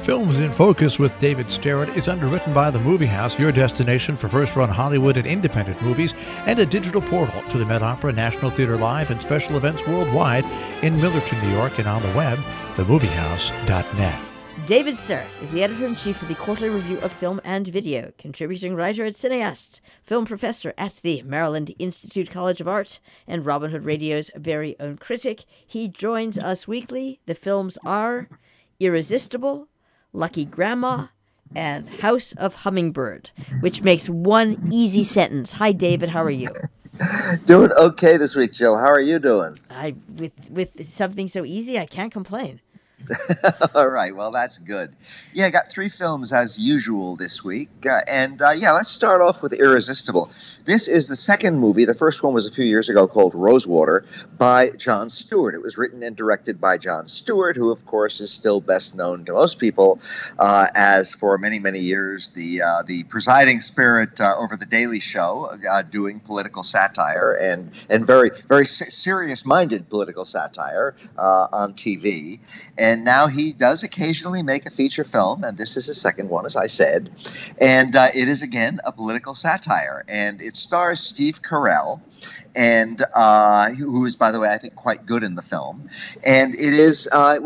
Films in Focus with David Starrett is underwritten by The Movie House, your destination for first-run Hollywood and independent movies, and a digital portal to the Met Opera, National Theater Live, and special events worldwide in Millerton, New York, and on the web, themoviehouse.net. David Starrett is the editor-in-chief of the Quarterly Review of Film and Video, contributing writer at Cineast, film professor at the Maryland Institute College of Art, and Robin Hood Radio's very own critic. He joins us weekly. The films are Irresistible, Lucky Grandma, and House of Hummingbird, which makes one easy sentence. Hi, David. How are you? Doing okay this week, Joe. How are you doing? With something so easy, I can't complain. All right, well, that's good. Yeah, I got 3 films as usual this week. Let's start off with Irresistible. This is the second movie. The first one was a few years ago called Rosewater by Jon Stewart. It was written and directed by Jon Stewart, who, of course, is still best known to most people as, for many, many years, the presiding spirit over The Daily Show, doing political satire and very, very serious-minded political satire on TV. And now he does occasionally make a feature film, and this is his second one, as I said. And it is, again, a political satire. And it stars Steve Carell, and who is, by the way, I think quite good in the film. And it is,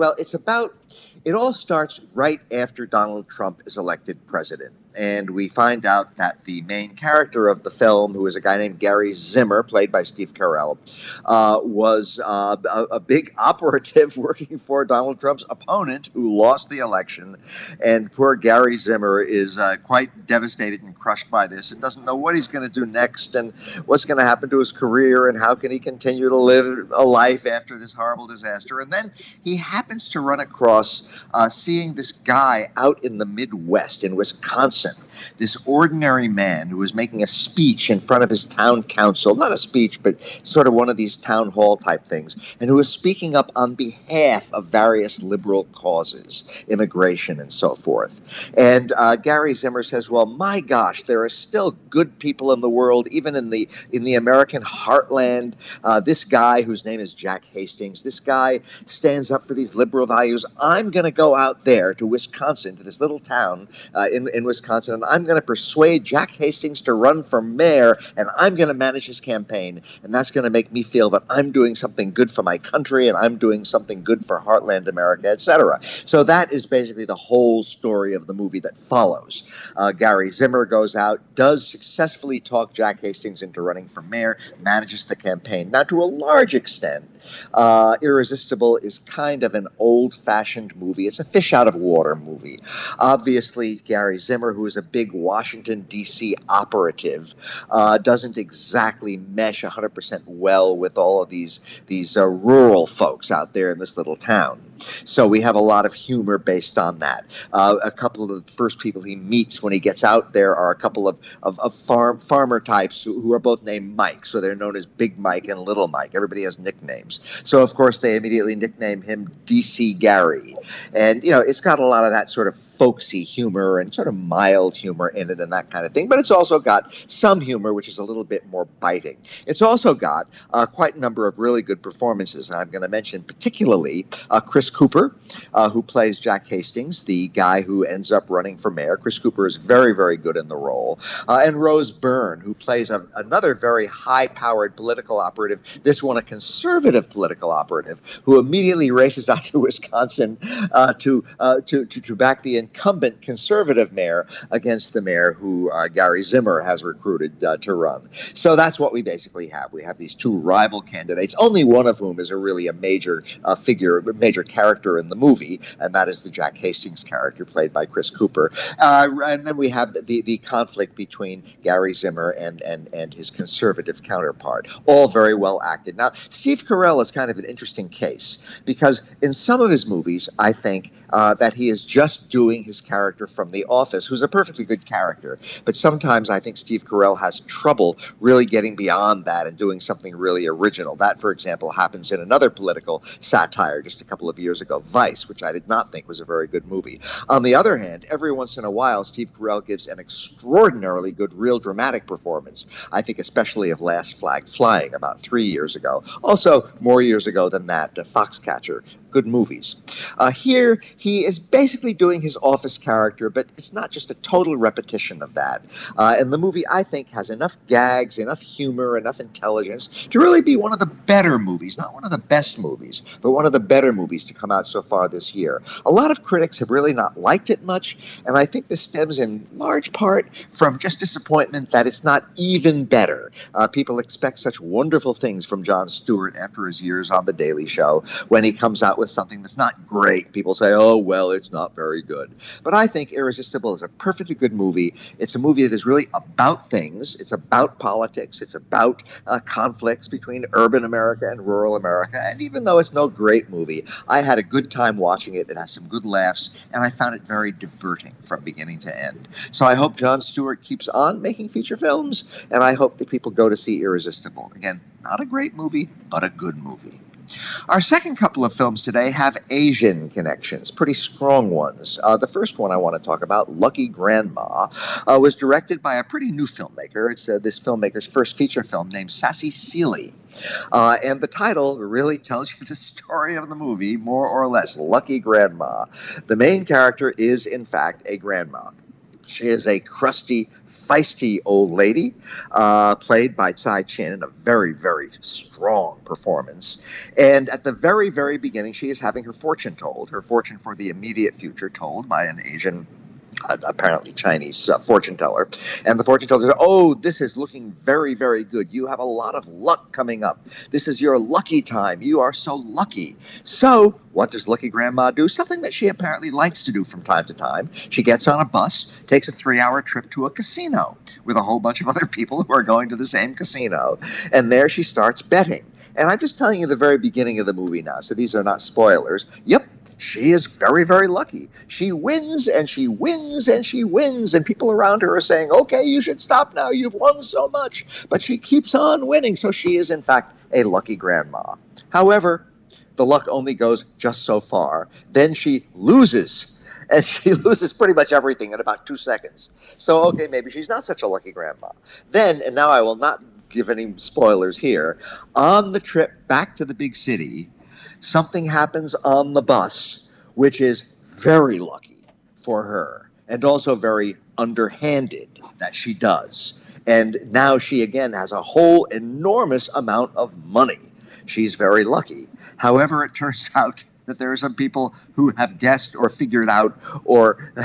it all starts right after Donald Trump is elected president. And we find out that the main character of the film, who is a guy named Gary Zimmer, played by Steve Carell, was a big operative working for Donald Trump's opponent who lost the election. And poor Gary Zimmer is quite devastated and crushed by this and doesn't know what he's going to do next and what's going to happen to his career and how can he continue to live a life after this horrible disaster. And then he happens to run across seeing this guy out in the Midwest in Wisconsin, this ordinary man who was making a speech in front of his town council, not a speech, but sort of one of these town hall type things, and who was speaking up on behalf of various liberal causes, immigration and so forth. And Gary Zimmer says, well, my gosh, there are still good people in the world, even in the American heartland. This guy, whose name is Jack Hastings, this guy stands up for these liberal values. I'm going to go out there to Wisconsin, to this little town in Wisconsin, and I'm going to persuade Jack Hastings to run for mayor, and I'm going to manage his campaign, and that's going to make me feel that I'm doing something good for my country, and I'm doing something good for heartland America, etc. So that is basically the whole story of the movie that follows. Gary Zimmer goes out, does successfully talk Jack Hastings into running for mayor, manages the campaign. Now, to a large extent, Irresistible is kind of an old-fashioned movie. It's a fish-out-of-water movie. Obviously, Gary Zimmer, who is a big Washington, D.C. operative, doesn't exactly mesh 100% well with all of these rural folks out there in this little town. So we have a lot of humor based on that. A couple of the first people he meets when he gets out there are a couple of farmer types who are both named Mike. So they're known as Big Mike and Little Mike. Everybody has nicknames. So, of course, they immediately nickname him DC Gary. And, it's got a lot of that sort of folksy humor and sort of mild humor in it and that kind of thing. But it's also got some humor, which is a little bit more biting. It's also got quite a number of really good performances. And I'm going to mention particularly Chris Cooper, who plays Jack Hastings, the guy who ends up running for mayor. Chris Cooper is very, very good in the role. And Rose Byrne, who plays another very high-powered political operative, this one a conservative political operative, who immediately races out to Wisconsin to back the incumbent conservative mayor against the mayor who Gary Zimmer has recruited to run. So that's what we basically have. We have these 2 rival candidates, only one of whom is a major figure, major character in the movie, and that is the Jack Hastings character played by Chris Cooper. And then we have the conflict between Gary Zimmer and his conservative counterpart, all very well acted. Now, Steve Carell is kind of an interesting case because in some of his movies, I think that he is just doing his character from The Office, who's a perfectly good character. But sometimes I think Steve Carell has trouble really getting beyond that and doing something really original. That, for example, happens in another political satire just a couple of years ago, Vice, which I did not think was a very good movie. On the other hand, every once in a while, Steve Carell gives an extraordinarily good, real dramatic performance. I think especially of Last Flag Flying about 3 years ago. Also, more years ago than that, Foxcatcher. good movies. Here, he is basically doing his office character, but it's not just a total repetition of that. And the movie, I think, has enough gags, enough humor, enough intelligence to really be one of the better movies, not one of the best movies, but one of the better movies to come out so far this year. A lot of critics have really not liked it much, and I think this stems in large part from just disappointment that it's not even better. People expect such wonderful things from Jon Stewart after his years on The Daily Show. When he comes out with something that's not great, people say, oh, well, it's not very good. But I think Irresistible is a perfectly good movie. It's a movie that is really about things. It's about politics. It's about conflicts between urban America and rural America. And even though it's no great movie, I had a good time watching it. It has some good laughs, and I found it very diverting from beginning to end. So I hope Jon Stewart keeps on making feature films, and I hope that people go to see Irresistible. Again, not a great movie, but a good movie. Our second couple of films today have Asian connections, pretty strong ones. The first one I want to talk about, Lucky Grandma, was directed by a pretty new filmmaker. It's this filmmaker's first feature film named Sassy Sealy. And the title really tells you the story of the movie, more or less, Lucky Grandma. The main character is, in fact, a grandma. She is a crusty, feisty old lady, played by Tsai Chin in a very, very strong performance. And at the very, very beginning, she is having her fortune told, her fortune for the immediate future told by an Asian, apparently Chinese fortune teller. And the fortune teller says, oh, this is looking very, very good. You have a lot of luck coming up. This is your lucky time. You are so lucky. So what does Lucky Grandma do? Something that she apparently likes to do from time to time. She gets on a bus, takes a 3-hour trip to a casino with a whole bunch of other people who are going to the same casino. And there she starts betting. And I'm just telling you the very beginning of the movie now, so these are not spoilers. Yep. She is very, very lucky. She wins and she wins and she wins, and people around her are saying, okay, you should stop now. You've won so much. But she keeps on winning, so she is, in fact, a lucky grandma. However, the luck only goes just so far. Then she loses, and she loses pretty much everything in about 2 seconds. So, okay, maybe she's not such a lucky grandma. Then, and now I will not give any spoilers here, on the trip back to the big city, something happens on the bus, which is very lucky for her, and also very underhanded that she does. And now she again has a whole enormous amount of money. She's very lucky. However, it turns out that there are some people who have guessed or figured out or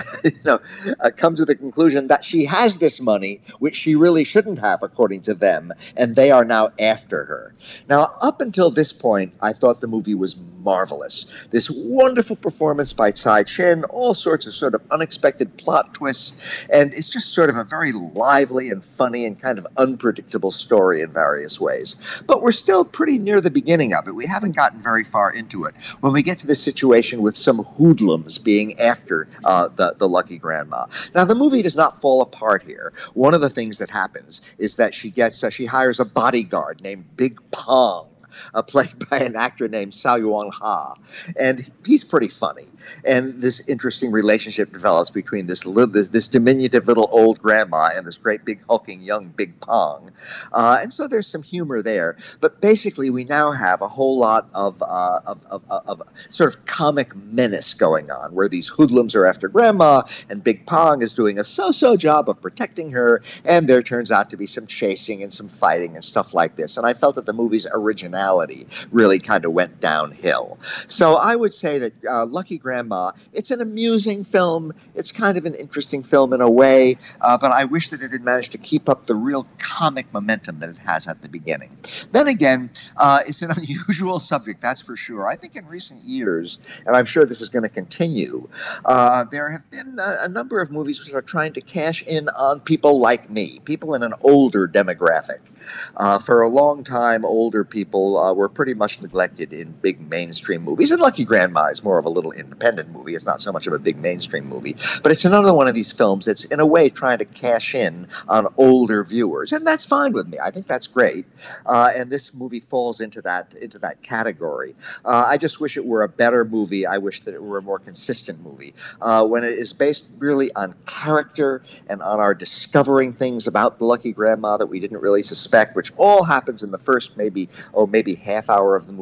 come to the conclusion that she has this money, which she really shouldn't have, according to them, and they are now after her. Now, up until this point, I thought the movie was marvelous. This wonderful performance by Tsai Chin, all sorts of sort of unexpected plot twists, and it's just sort of a very lively and funny and kind of unpredictable story in various ways. But we're still pretty near the beginning of it. We haven't gotten very far into it. When we get to this situation with some hoodlums being after the lucky grandma. Now, the movie does not fall apart here. One of the things that happens is that she hires a bodyguard named Big Pong, played by an actor named Sao Yuan Ha, and he's pretty funny. And this interesting relationship develops between this diminutive little old grandma and this great big hulking young Big Pong. And so there's some humor there. But basically, we now have a whole lot of sort of comic menace going on, where these hoodlums are after grandma, and Big Pong is doing a so-so job of protecting her, and there turns out to be some chasing and some fighting and stuff like this. And I felt that the movie's originality really kind of went downhill. So I would say that Lucky Grandma, it's an amusing film. It's kind of an interesting film in a way, but I wish that it had managed to keep up the real comic momentum that it has at the beginning. Then again, it's an unusual subject, that's for sure. I think in recent years, and I'm sure this is going to continue, there have been a number of movies which are trying to cash in on people like me, people in an older demographic. For a long time, older people were pretty much neglected in big mainstream movies, and Lucky Grandma is more of a little independent movie. It's not so much of a big mainstream movie, but it's another one of these films that's in a way trying to cash in on older viewers, and that's fine with me. I think that's great, and this movie falls into that category. I just wish it were a better movie. I wish that it were a more consistent movie. When it is based really on character and on our discovering things about the Lucky Grandma that we didn't really suspect, which all happens in the first maybe half hour of the movie,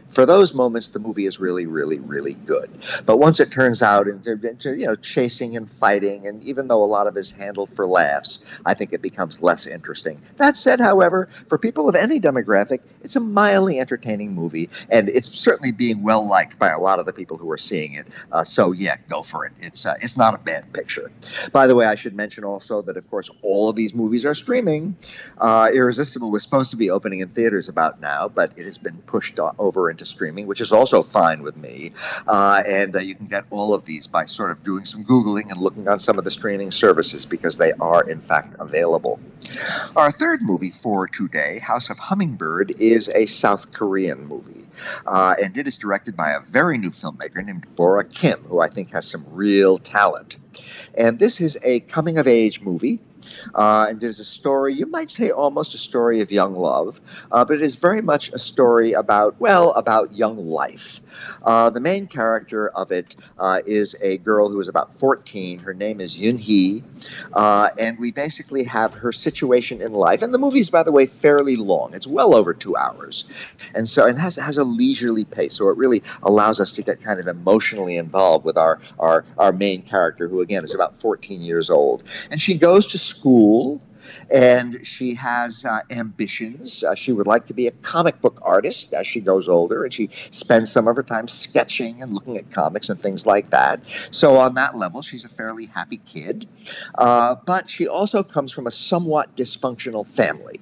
For those moments, the movie is really, really, really good. But once it turns out into chasing and fighting, and even though a lot of it is handled for laughs, I think it becomes less interesting. That said, however, for people of any demographic, it's a mildly entertaining movie, and it's certainly being well liked by a lot of the people who are seeing it. So yeah, go for it. It's not a bad picture. By the way, I should mention also that, of course, all of these movies are streaming. Irresistible was supposed to be opening in theaters about now, but it has been pushed over into streaming, which is also fine with me. And you can get all of these by sort of doing some Googling and looking on some of the streaming services, because they are, in fact, available. Our third movie for today, House of Hummingbird, is a South Korean movie. And it is directed by a very new filmmaker named Bora Kim, who I think has some real talent. And this is a coming-of-age movie. And it is a story, you might say almost a story of young love, but it is very much a story about young life. The main character of it is a girl who is about 14. Her name is Yoon-hee, and we basically have her situation in life. And the movie is, by the way, fairly long. It's well over 2 hours. And so it has a leisurely pace, so it really allows us to get kind of emotionally involved with our main character, who, again, is about 14 years old. And she goes to school, and she has ambitions. She would like to be a comic book artist as she grows older, and she spends some of her time sketching and looking at comics and things like that. So on that level, she's a fairly happy kid. But she also comes from a somewhat dysfunctional family.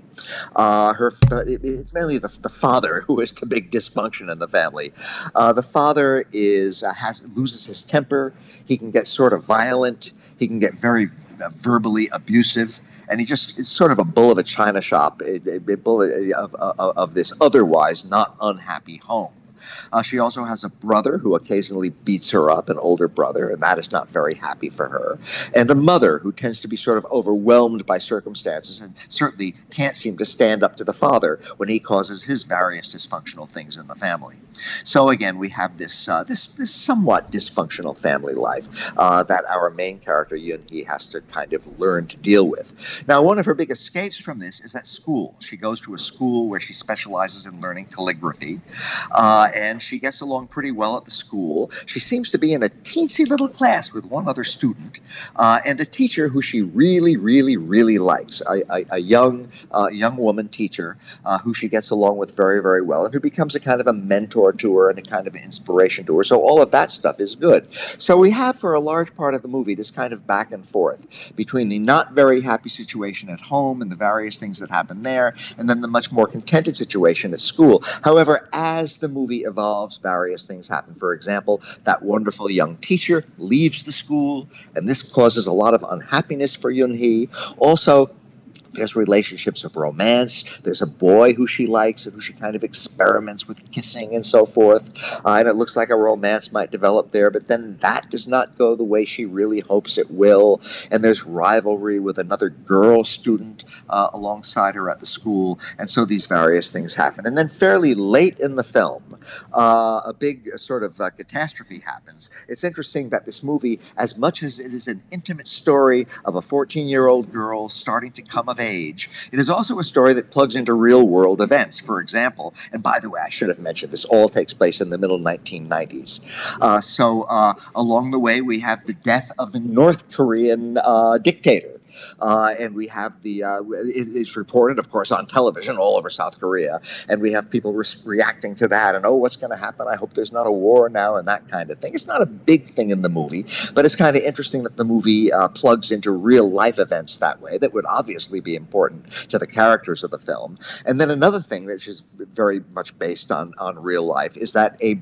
It's mainly the father who is the big dysfunction in the family. The father loses his temper. He can get sort of violent. He can get very verbally abusive. And he just is sort of a bull of a china shop, a bull of this otherwise not unhappy home. She also has a brother who occasionally beats her up, an older brother, and that is not very happy for her. And a mother who tends to be sort of overwhelmed by circumstances and certainly can't seem to stand up to the father when he causes his various dysfunctional things in the family. So again, we have this somewhat dysfunctional family life that our main character, Yoon-hee, has to kind of learn to deal with. Now, one of her big escapes from this is at school. She goes to a school where she specializes in learning calligraphy. And she gets along pretty well at the school. She seems to be in a teensy little class with one other student and a teacher who she really, really, really likes, a young woman teacher who she gets along with very, very well, and who becomes a kind of a mentor to her and a kind of an inspiration to her. So all of that stuff is good. So we have, for a large part of the movie, this kind of back and forth between the not very happy situation at home and the various things that happen there, and then the much more contented situation at school. However, as the movie evolves, various things happen. For example, that wonderful young teacher leaves the school, and this causes a lot of unhappiness for Yoon-hee. Also, there's relationships of romance. There's a boy who she likes and who she kind of experiments with kissing and so forth. And it looks like a romance might develop there, but then that does not go the way she really hopes it will. And there's rivalry with another girl student alongside her at the school. And so these various things happen. And then fairly late in the film, a big sort of catastrophe happens. It's interesting that this movie, as much as it is an intimate story of a 14-year-old girl starting to come of age, it is also a story that plugs into real-world events. For example, and by the way, I should have mentioned, this all takes place in the middle 1990s. So along the way, we have the death of the North Korean dictator. And we have it's reported, of course, on television all over South Korea. And we have people reacting to that and, oh, what's going to happen? I hope there's not a war now and that kind of thing. It's not a big thing in the movie, but it's kind of interesting that the movie plugs into real life events that way that would obviously be important to the characters of the film. And then another thing that is very much based on real life is that a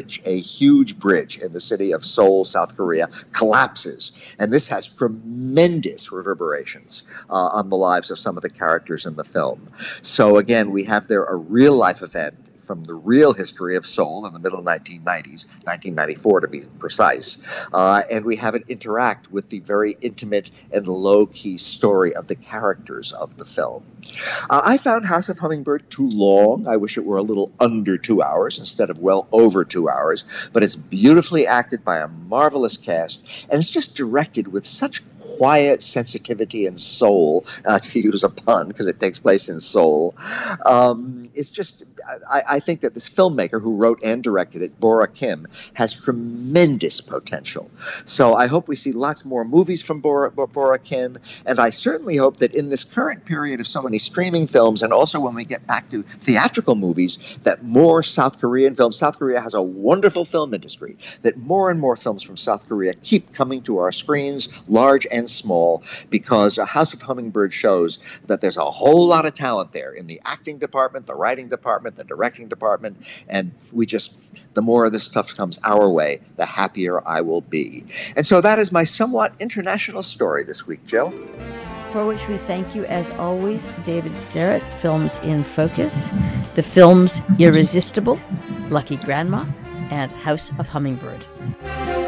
huge bridge in the city of Seoul, South Korea, collapses. And this has tremendous reverberations on the lives of some of the characters in the film. So again, we have there a real-life event from the real history of Seoul in the middle 1990s, 1994 to be precise, and we have it interact with the very intimate and low-key story of the characters of the film. I found House of Hummingbird too long. I wish it were a little under 2 hours instead of well over 2 hours, but it's beautifully acted by a marvelous cast, and it's just directed with such quiet sensitivity and soul, to use a pun, because it takes place in Seoul. It's just I think that this filmmaker who wrote and directed it, Bora Kim, has tremendous potential. So I hope we see lots more movies from Bora Kim, and I certainly hope that in this current period of so many streaming films, and also when we get back to theatrical movies, that more South Korean films, South Korea has a wonderful film industry, that more and more films from South Korea keep coming to our screens, large and small, because House of Hummingbird shows that there's a whole lot of talent there in the acting department, the writing department, the directing department, and the more of this stuff comes our way, the happier I will be. And so that is my somewhat international story this week, Jill. For which we thank you, as always, David Sterrett, Films in Focus, the films Irresistible, Lucky Grandma, and House of Hummingbird.